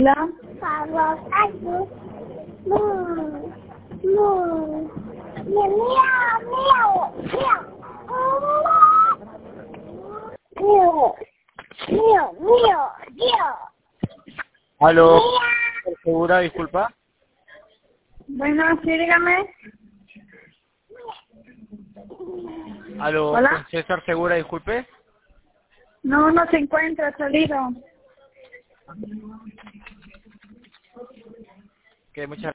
Hola. Aló, ¿segura? Disculpa. Bueno, sí, dígame. Aló, Hola. ¿con César Segura? Disculpe. No, no se encuentra, ha salido. Que muchas